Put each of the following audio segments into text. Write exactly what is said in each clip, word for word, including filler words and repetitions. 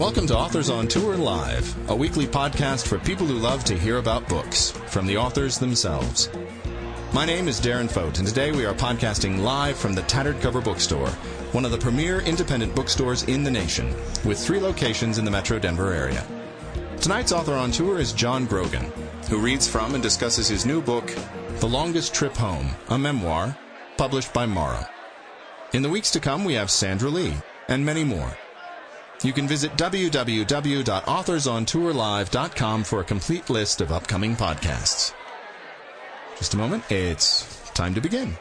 Welcome to Authors on Tour Live, a weekly podcast for people who love to hear about books from the authors themselves. My name is Darren Fote, and today we are podcasting live from the Tattered Cover Bookstore, one of the premier independent bookstores in the nation, with three locations in the Metro Denver area. Tonight's author on tour is John Grogan, who reads from and discusses his new book, The Longest Trip Home, a memoir, published by Morrow. In the weeks to come, we have Sandra Lee, and many more. You can visit w w w dot authors on tour live dot com for a complete list of upcoming podcasts. Just a moment, it's time to begin.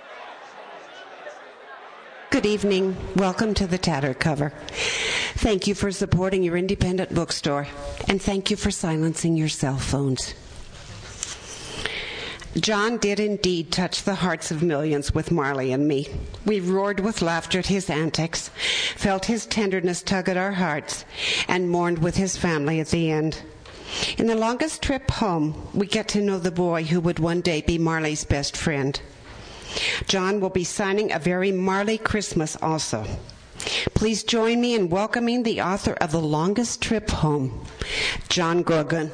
Good evening. Welcome to the Tattered Cover. Thank you for supporting your independent bookstore, and thank you for silencing your cell phones. John did indeed touch the hearts of millions with Marley and Me. We roared with laughter at his antics, felt his tenderness tug at our hearts, and mourned with his family at the end. In The Longest Trip Home, we get to know the boy who would one day be Marley's best friend. John will be signing a very Marley Christmas also. Please join me in welcoming the author of The Longest Trip Home, John Grogan.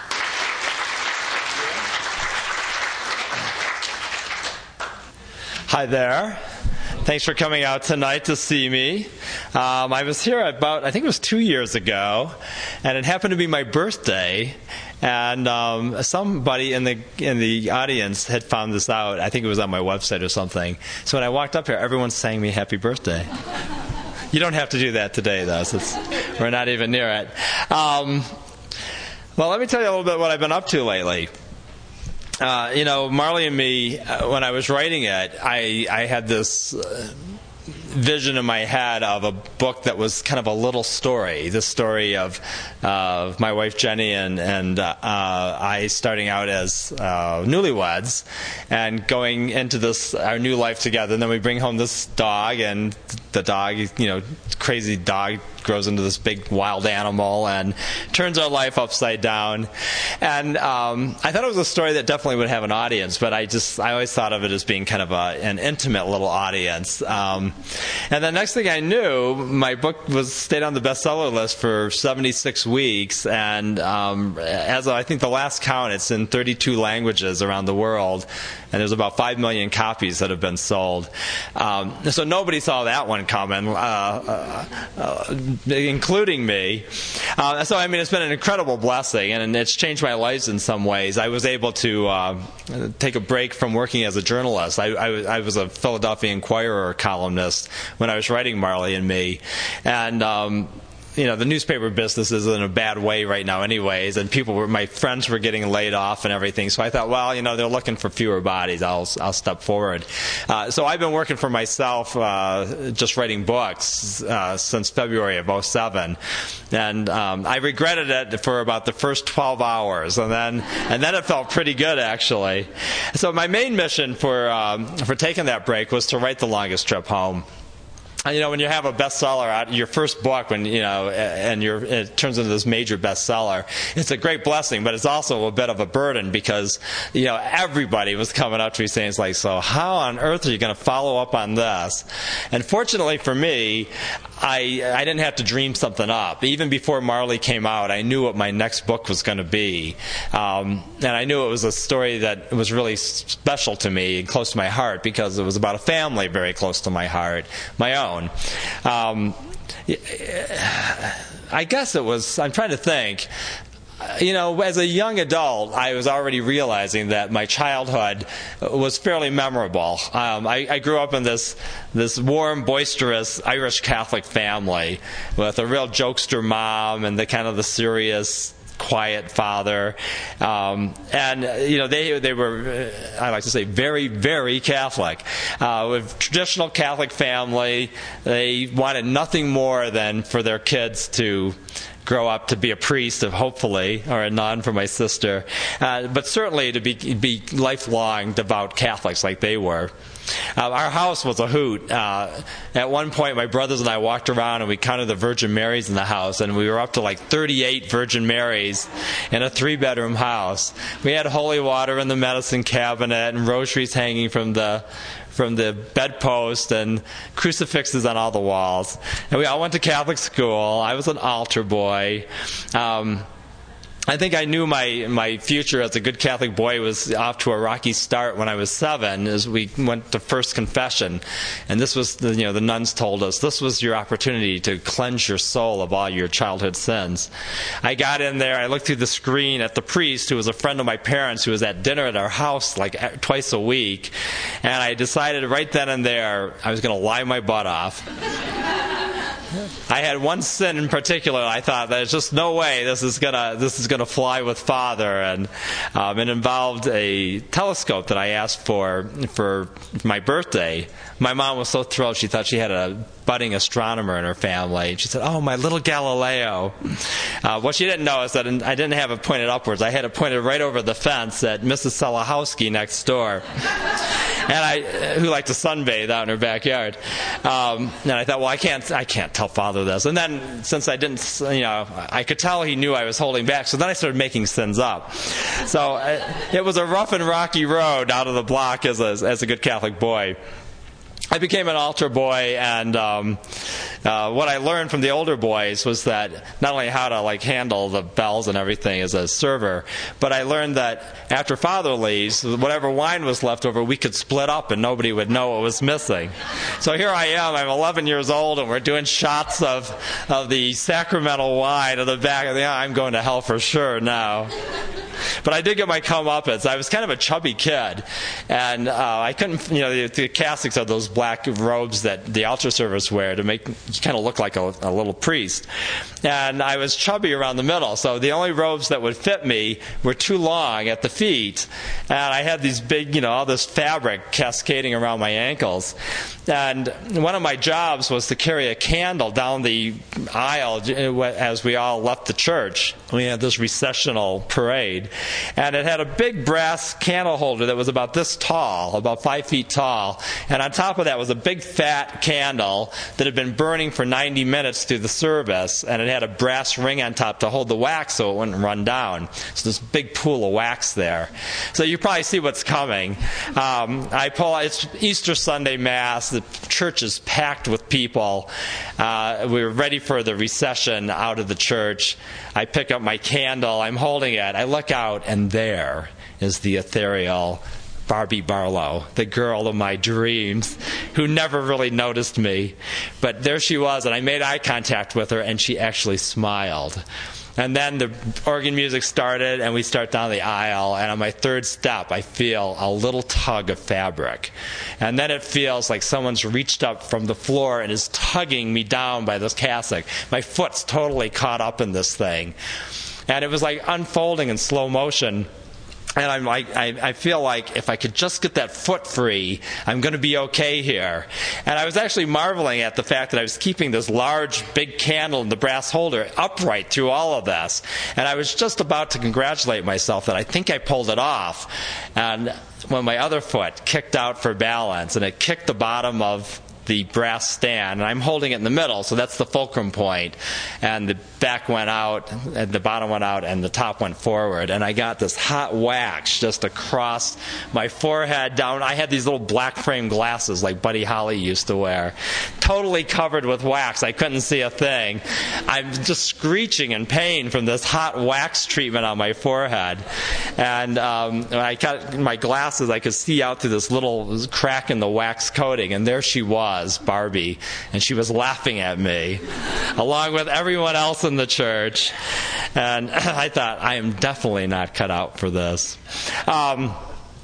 Hi there. Thanks for coming out tonight to see me. Um, I was here about, I think it was two years ago, and it happened to be my birthday. And um, somebody in the in the audience had found this out. I think it was on my website or something. So when I walked up here, everyone sang me happy birthday. You don't have to do that today, though, since we're not even near it. Um, well, let me tell you a little bit what I've been up to lately. Uh, you know, Marley and Me, uh, when I was writing it, I, I had this uh, vision in my head of a book that was kind of a little story. The story of uh, my wife Jenny and, and uh, I starting out as uh, newlyweds and going into this our new life together. And then we bring home this dog, and the dog, you know, crazy dog, grows into this big wild animal and turns our life upside down. And um, I thought it was a story that definitely would have an audience, but I just I always thought of it as being kind of a, an intimate little audience. Um, and the next thing I knew, my book was stayed on the bestseller list for seventy-six weeks, and um, as of, I think the last count, it's in thirty-two languages around the world, and there's about five million copies that have been sold. Um, so nobody saw that one coming. Uh, uh, uh, including me. Uh, so, I mean, it's been an incredible blessing, and it's changed my life in some ways. I was able to uh, take a break from working as a journalist. I, I, I was a Philadelphia Inquirer columnist when I was writing Marley and Me. And, um, you know, the newspaper business is in a bad way right now anyways, and people were, my friends were getting laid off and everything. So I thought, well, you know, they're looking for fewer bodies. I'll I'll step forward. Uh, so I've been working for myself, uh, just writing books uh, since February of oh seven, and um, I regretted it for about the first twelve hours, and then and then it felt pretty good actually. So my main mission for um, for taking that break was to write The Longest Trip Home. You know, when you have a bestseller out, your first book, when you know, and you're, it turns into this major bestseller, it's a great blessing, but it's also a bit of a burden because, you know, everybody was coming up to me saying, it's like, so how on earth are you going to follow up on this? And fortunately for me, I I didn't have to dream something up. Even before Marley came out, I knew what my next book was going to be, um, and I knew it was a story that was really special to me and close to my heart because it was about a family very close to my heart, my own. Um, I guess it was, I'm trying to think, you know, as a young adult, I was already realizing that my childhood was fairly memorable. Um, I, I grew up in this this warm, boisterous Irish Catholic family with a real jokester mom and the kind of the serious, quiet father, um, and you know they they were I like to say very very Catholic, uh, with traditional Catholic family. They wanted nothing more than for their kids to grow up to be a priest, of hopefully, or a nun for my sister, uh, but certainly to be be lifelong devout Catholics like they were. Uh, our house was a hoot. Uh, at one point, my brothers and I walked around and we counted the Virgin Marys in the house, and we were up to like thirty-eight Virgin Marys in a three-bedroom house. We had holy water in the medicine cabinet and rosaries hanging from the from the bedpost and crucifixes on all the walls. And we all went to Catholic school. I was an altar boy. Um, I think I knew my, my future as a good Catholic boy was off to a rocky start when I was seven, as we went to first confession. And this was, the, you know, the nuns told us, this was your opportunity to cleanse your soul of all your childhood sins. I got in there, I looked through the screen at the priest, who was a friend of my parents, who was at dinner at our house like twice a week. And I decided right then and there I was going to lie my butt off. I had one sin in particular. I thought there's just no way this is gonna this is gonna fly with Father, and um, it involved a telescope that I asked for for my birthday. My mom was so thrilled; she thought she had a budding astronomer in her family. And she said, "Oh, my little Galileo." Uh, what she didn't know is that I didn't have it pointed upwards. I had it pointed right over the fence at Missus Salahowski next door, and I who liked to sunbathe out in her backyard. Um, and I thought, well, I can't I can't tell Father this. And then, since I didn't, you know, I could tell he knew I was holding back. So then I started making sins up. So uh, it was a rough and rocky road out of the block as a, as a good Catholic boy. I became an altar boy, and um, uh, what I learned from the older boys was that not only how to like handle the bells and everything as a server, but I learned that after Father leaves, whatever wine was left over, we could split up and nobody would know what was missing. So here I am, I'm eleven years old, and we're doing shots of, of the sacramental wine in the back of the eye. I'm going to hell for sure now. But I did get my comeuppance. I was kind of a chubby kid, and uh, I couldn't, you know, the, the Catholics have those black robes that the altar servers wear to make you kind of look like a, a little priest. And I was chubby around the middle, so the only robes that would fit me were too long at the feet, and I had these big, you know, all this fabric cascading around my ankles. And one of my jobs was to carry a candle down the aisle as we all left the church. We had this recessional parade, and it had a big brass candle holder that was about this tall, about five feet tall, and on top of that was a big fat candle that had been burning for ninety minutes through the service, and it had a brass ring on top to hold the wax so it wouldn't run down. So this big pool of wax there. So you probably see what's coming. Um, I pull. It's Easter Sunday Mass. The church is packed with people. Uh, we were ready for the recession out of the church. I pick up my candle. I'm holding it. I look out, and there is the ethereal Barbie Barlow, the girl of my dreams, who never really noticed me. But there she was, and I made eye contact with her, and she actually smiled. And then the organ music started, and we start down the aisle, and on my third step, I feel a little tug of fabric. And then it feels like someone's reached up from the floor and is tugging me down by this cassock. My foot's totally caught up in this thing. And it was like unfolding in slow motion. And I'm like, I, I feel like if I could just get that foot free, I'm going to be okay here. And I was actually marveling at the fact that I was keeping this large, big candle in the brass holder upright through all of this. And I was just about to congratulate myself that I think I pulled it off. And when my other foot kicked out for balance, and it kicked the bottom of the brass stand, and I'm holding it in the middle, so that's the fulcrum point, and the back went out, and the bottom went out, and the top went forward, and I got this hot wax just across my forehead down. I had these little black frame glasses like Buddy Holly used to wear, totally covered with wax. I couldn't see a thing. I'm just screeching in pain from this hot wax treatment on my forehead, and um, when I got my glasses, I could see out through this little crack in the wax coating, and there she was, Barbie, and she was laughing at me along with everyone else in the church. And I thought, I am definitely not cut out for this. Um,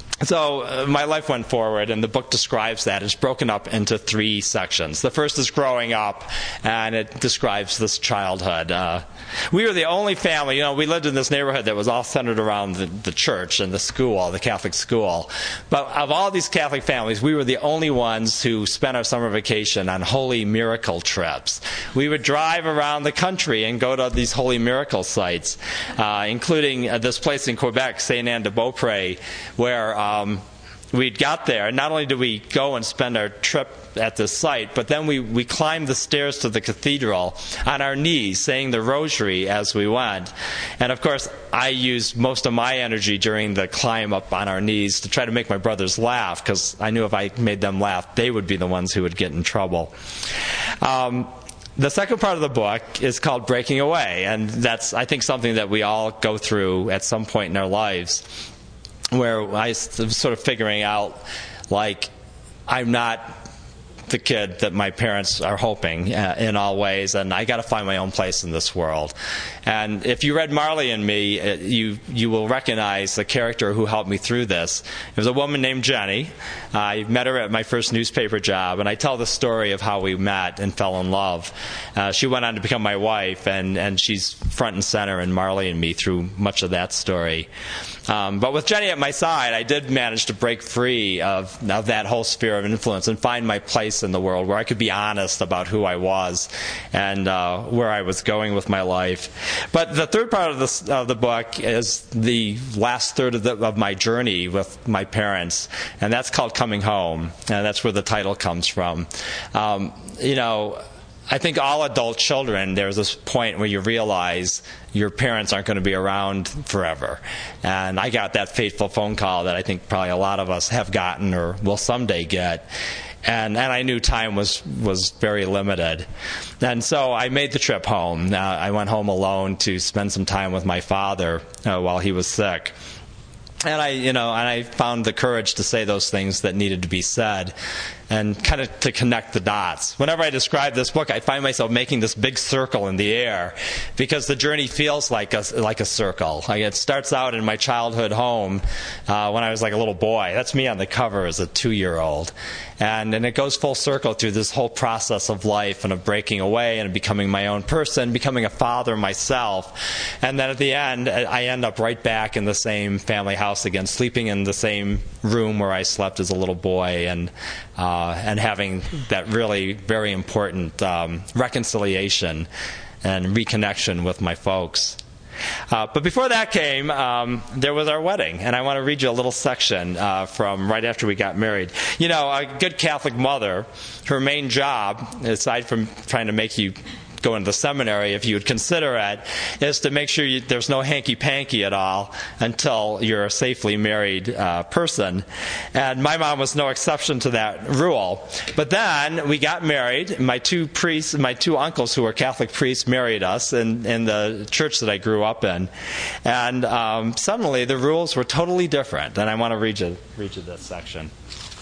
So uh, my life went forward, and the book describes that. It's broken up into three sections. The first is growing up, and it describes this childhood. Uh, we were the only family, you know, we lived in this neighborhood that was all centered around the, the church and the school, the Catholic school. But of all these Catholic families, we were the only ones who spent our summer vacation on holy miracle trips. We would drive around the country and go to these holy miracle sites, uh, including uh, this place in Quebec, Saint-Anne-de-Beaupré, where... Um, we got there, and not only did we go and spend our trip at the site, but then we, we climbed the stairs to the cathedral on our knees, saying the rosary as we went. And of course, I used most of my energy during the climb up on our knees to try to make my brothers laugh, because I knew if I made them laugh, they would be the ones who would get in trouble. Um, The second part of the book is called Breaking Away, and that's, I think, something that we all go through at some point in our lives, where I was sort of figuring out, like, I'm not the kid that my parents are hoping uh, in all ways, and I got to find my own place in this world. And if you read Marley and Me, uh, you you will recognize the character who helped me through this. It was a woman named Jenny. I met her at my first newspaper job, and I tell the story of how we met and fell in love. Uh, she went on to become my wife, and, and she's front and center in Marley and Me through much of that story. Um, but with Jenny at my side, I did manage to break free of, of that whole sphere of influence and find my place in the world where I could be honest about who I was and uh, where I was going with my life. But the third part of, this, of the book is the last third of, the, of my journey with my parents, and that's called Coming Home, and that's where the title comes from. Um, you know, I think all adult children, there's this point where you realize your parents aren't going to be around forever. And I got that fateful phone call that I think probably a lot of us have gotten or will someday get. And, and I knew time was, was very limited. And so I made the trip home. Uh, I went home alone to spend some time with my father uh, while he was sick. And I, you know, and I found the courage to say those things that needed to be said, and kind of to connect the dots. Whenever I describe this book, I find myself making this big circle in the air, because the journey feels like a like a circle. Like it starts out in my childhood home uh, when I was like a little boy. That's me on the cover as a two-year-old. And, and it goes full circle through this whole process of life and of breaking away and becoming my own person, becoming a father myself. And then at the end, I end up right back in the same family house again, sleeping in the same room where I slept as a little boy, and uh, and having that really very important um, reconciliation and reconnection with my folks. Uh, but before that came, um, there was our wedding, and I want to read you a little section uh, from right after we got married. You know, a good Catholic mother, her main job, aside from trying to make you go into the seminary, if you would consider it, is to make sure you, there's no hanky-panky at all until you're a safely married uh, person. And my mom was no exception to that rule. But then we got married. My two priests, my two uncles who were Catholic priests, married us in, in the church that I grew up in. And um, suddenly the rules were totally different. And I want to read you, read you this section.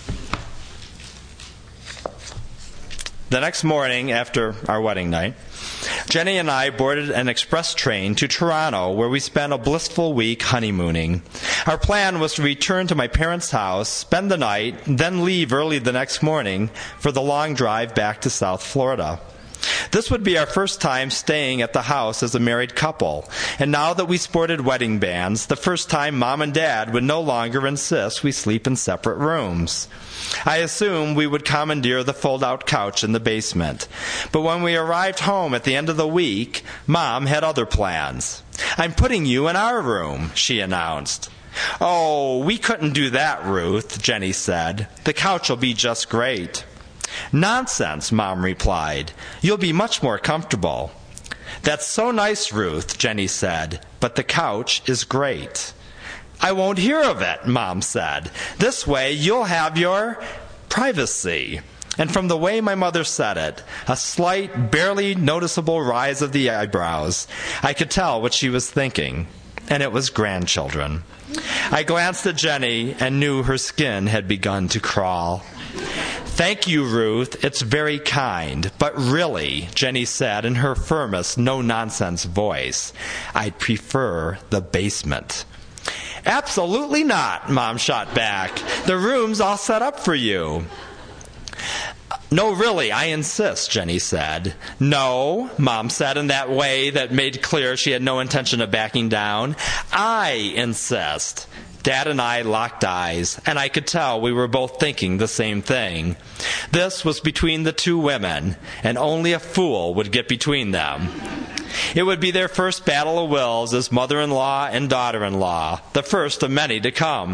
The next morning after our wedding night, Jenny and I boarded an express train to Toronto, where we spent a blissful week honeymooning. Our plan was to return to my parents' house, spend the night, then leave early the next morning for the long drive back to South Florida. This would be our first time staying at the house as a married couple, and now that we sported wedding bands, the first time Mom and Dad would no longer insist we sleep in separate rooms. I assumed we would commandeer the fold-out couch in the basement. But when we arrived home at the end of the week, Mom had other plans. "I'm putting you in our room," she announced. "Oh, we couldn't do that, Ruth," Jenny said. "The couch will be just great." "Nonsense," Mom replied. "You'll be much more comfortable." "That's so nice, Ruth," Jenny said, "but the couch is great." "I won't hear of it," Mom said. "This way you'll have your privacy." And from the way my mother said it, a slight, barely noticeable rise of the eyebrows, I could tell what she was thinking. And it was grandchildren. I glanced at Jenny and knew her skin had begun to crawl. "Thank you, Ruth. It's very kind. But really," Jenny said in her firmest, no-nonsense voice, "I'd prefer the basement." "Absolutely not," Mom shot back. "The room's all set up for you." "No, really, I insist," Jenny said. "No," Mom said in that way that made clear she had no intention of backing down. "I insist." Dad and I locked eyes, and I could tell we were both thinking the same thing. This was between the two women, and only a fool would get between them. It would be their first battle of wills as mother-in-law and daughter-in-law, the first of many to come.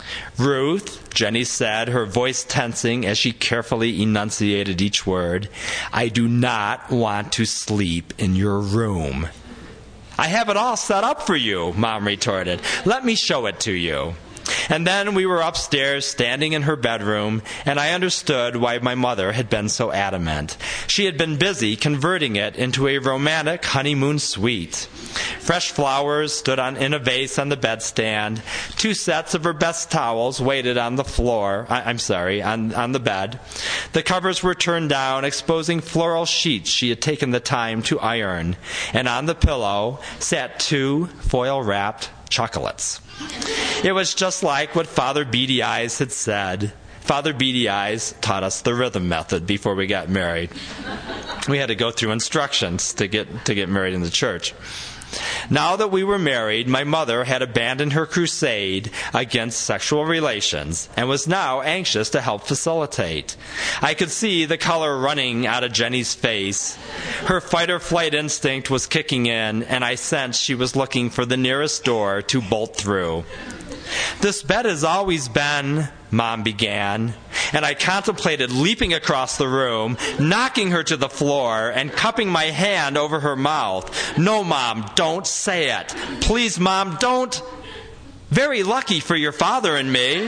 "Ruth," Jenny said, her voice tensing as she carefully enunciated each word, "I do not want to sleep in your room." "I have it all set up for you," Mom retorted. "Let me show it to you." And then we were upstairs, standing in her bedroom, and I understood why my mother had been so adamant. She had been busy converting it into a romantic honeymoon suite. Fresh flowers stood on in a vase on the bedstand. Two sets of her best towels waited on the floor. I, I'm sorry, on, on the bed. The covers were turned down, exposing floral sheets she had taken the time to iron. And on the pillow sat two foil-wrapped chocolates. It was just like what Father Beady Eyes had said. Father Beady Eyes taught us the rhythm method before we got married. We had to go through instructions to get to get married in the church. Now that we were married, my mother had abandoned her crusade against sexual relations and was now anxious to help facilitate. I could see the color running out of Jenny's face. Her fight-or-flight instinct was kicking in, and I sensed she was looking for the nearest door to bolt through. "This bed has always been," Mom began, and I contemplated leaping across the room, knocking her to the floor, and cupping my hand over her mouth. "No, Mom, don't say it. Please, Mom, don't. Very lucky for your father and me."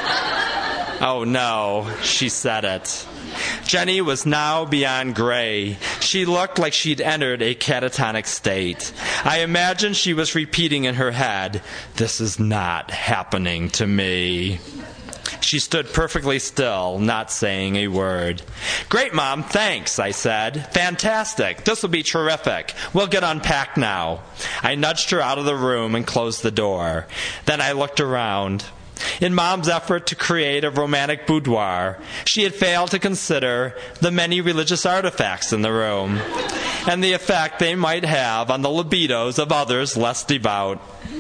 "Oh, no," she said it. Jenny was now beyond gray. She looked like she'd entered a catatonic state. I imagined she was repeating in her head, "This is not happening to me." She stood perfectly still, not saying a word. "Great, Mom, thanks," I said. "Fantastic. This will be terrific. We'll get unpacked now." I nudged her out of the room and closed the door. Then I looked around. In Mom's effort to create a romantic boudoir, she had failed to consider the many religious artifacts in the room and the effect they might have on the libidos of others less devout.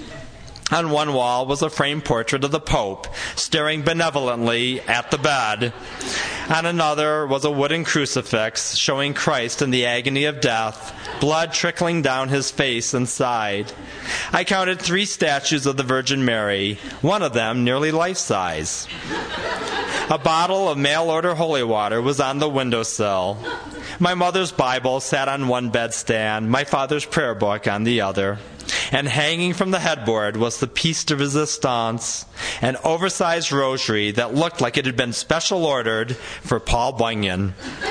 On one wall was a framed portrait of the Pope, staring benevolently at the bed. On another was a wooden crucifix showing Christ in the agony of death, blood trickling down his face and side. I counted three statues of the Virgin Mary, one of them nearly life-size. A bottle of mail-order holy water was on the windowsill. My mother's Bible sat on one bedstand, my father's prayer book on the other. And hanging from the headboard was the piece de resistance, an oversized rosary that looked like it had been special ordered for Paul Bunyan.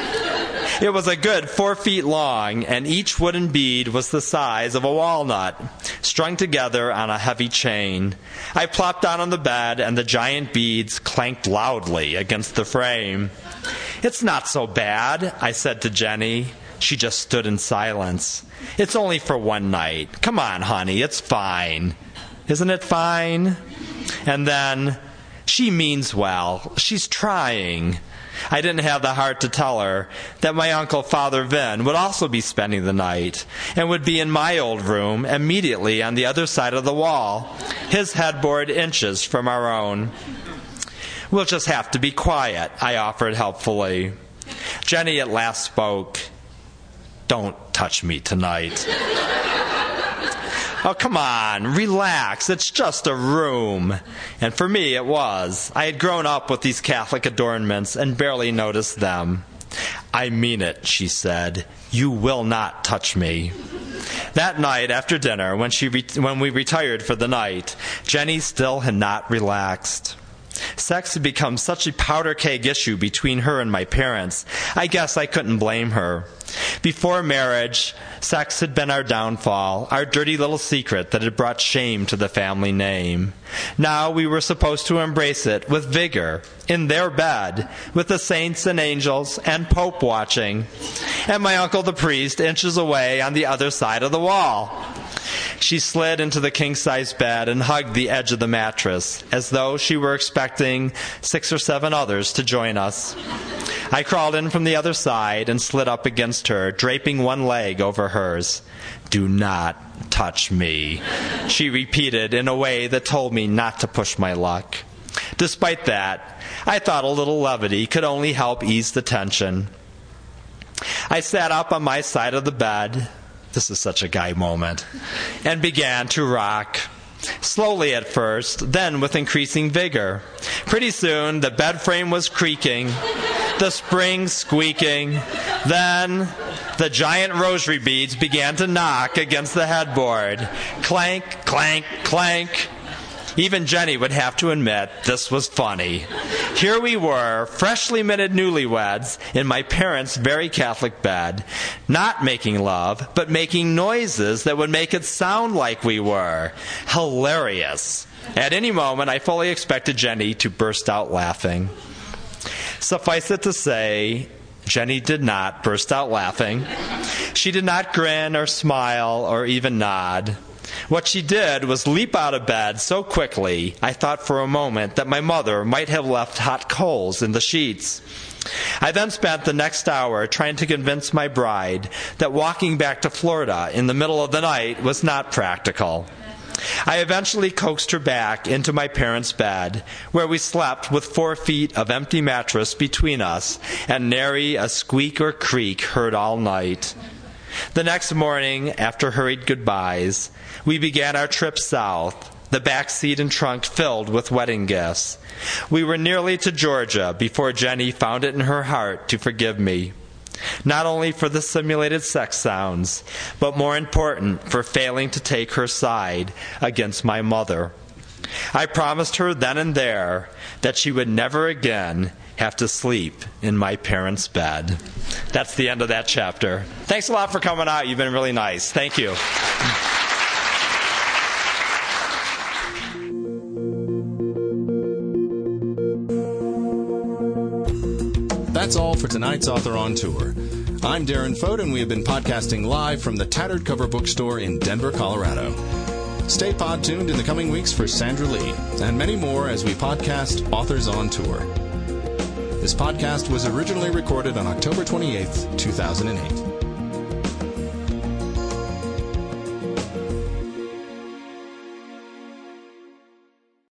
It was a good four feet long, and each wooden bead was the size of a walnut, strung together on a heavy chain. I plopped down on the bed, and the giant beads clanked loudly against the frame. "It's not so bad," I said to Jenny. She just stood in silence. "It's only for one night. Come on, honey, it's fine." "Isn't it fine?" And then, "She means well. She's trying." I didn't have the heart to tell her that my uncle, Father Vin, would also be spending the night and would be in my old room immediately on the other side of the wall, his headboard inches from our own. "We'll just have to be quiet," I offered helpfully. Jenny at last spoke. "Don't touch me tonight." "Oh, come on, relax. It's just a room." And for me, it was. I had grown up with these Catholic adornments and barely noticed them. "I mean it," she said. "You will not touch me." That night after dinner, when, she re- when we retired for the night, Jenny still had not relaxed. Sex had become such a powder keg issue between her and my parents, I guess I couldn't blame her. Before marriage, sex had been our downfall, our dirty little secret that had brought shame to the family name. Now we were supposed to embrace it with vigor, in their bed, with the saints and angels and Pope watching, and my uncle the priest inches away on the other side of the wall. She slid into the king-size bed and hugged the edge of the mattress, as though she were expecting six or seven others to join us. I crawled in from the other side and slid up against her, draping one leg over hers. "Do not touch me," she repeated in a way that told me not to push my luck. Despite that, I thought a little levity could only help ease the tension. I sat up on my side of the bed — this is such a guy moment — and began to rock. Slowly at first, then with increasing vigor. Pretty soon, the bed frame was creaking, the springs squeaking. Then, the giant rosary beads began to knock against the headboard. Clank, clank, clank. Even Jenny would have to admit this was funny. Here we were, freshly minted newlyweds, in my parents' very Catholic bed, not making love, but making noises that would make it sound like we were. Hilarious. At any moment, I fully expected Jenny to burst out laughing. Suffice it to say, Jenny did not burst out laughing. She did not grin or smile or even nod. What she did was leap out of bed so quickly, I thought for a moment that my mother might have left hot coals in the sheets. I then spent the next hour trying to convince my bride that walking back to Florida in the middle of the night was not practical. I eventually coaxed her back into my parents' bed, where we slept with four feet of empty mattress between us, and nary a squeak or creak heard all night. The next morning, after hurried goodbyes, we began our trip south, the back seat and trunk filled with wedding gifts. We were nearly to Georgia before Jenny found it in her heart to forgive me, not only for the simulated sex sounds, but more important, for failing to take her side against my mother. I promised her then and there that she would never again have to sleep in my parents' bed. That's the end of that chapter. Thanks a lot for coming out. You've been really nice. Thank you. That's all for tonight's Author on Tour. I'm Darren Fote, and we have been podcasting live from the Tattered Cover Bookstore in Denver, Colorado. Stay pod-tuned in the coming weeks for Sandra Lee and many more as we podcast Authors on Tour. This podcast was originally recorded on October twenty-eighth, two thousand eight.